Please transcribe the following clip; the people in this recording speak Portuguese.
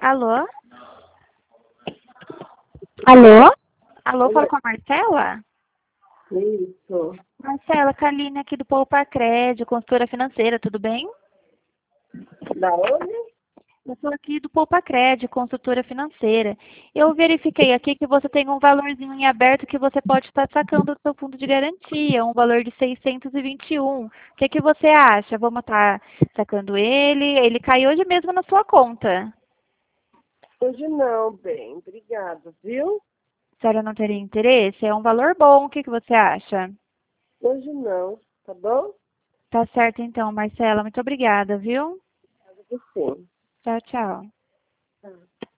Alô? Alô? Alô, falo com a Marcela? Isso. Marcela, Kaline aqui do Poupacred, consultora financeira, tudo bem? Da onde? Eu sou aqui do Poupacred, consultora financeira. Eu verifiquei aqui que você tem um valorzinho em aberto que você pode estar sacando do seu fundo de garantia, um valor de 621. O que você acha? Vamos estar sacando ele? Ele cai hoje mesmo na sua conta. Hoje não, bem. Obrigada, viu? A senhora não teria interesse? É um valor bom, o que você acha? Hoje não, tá bom? Tá certo então, Marcela. Muito obrigada, viu? Sim. Tchau, tchau.